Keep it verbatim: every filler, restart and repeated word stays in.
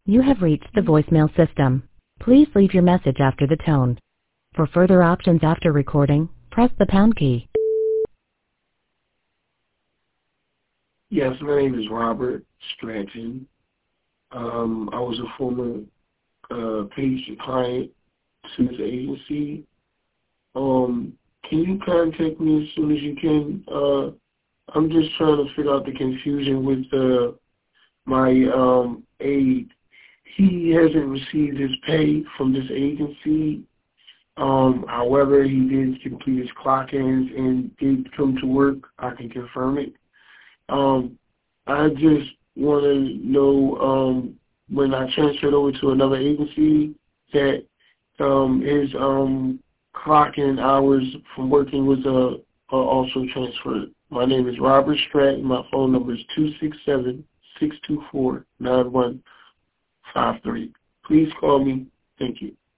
You have reached the voicemail system. Please leave your message after the tone. For further options after recording, press the pound key. Yes, my name is Robert Stratton. Um, I was a former uh, patient client to this agency. Um, can you contact me as soon as you can? Uh, I'm just trying to figure out the confusion with uh, my um, aide. He hasn't received his pay from this agency. Um, however, he did complete his clock-ins and did come to work. I can confirm it. Um, I just want to know um, when I transferred over to another agency that um, his um, clock-in hours from working was uh, are also transferred. My name is Robert Stratton. My phone number is two six seven, six two four, nine one five three. Please call me. Thank you.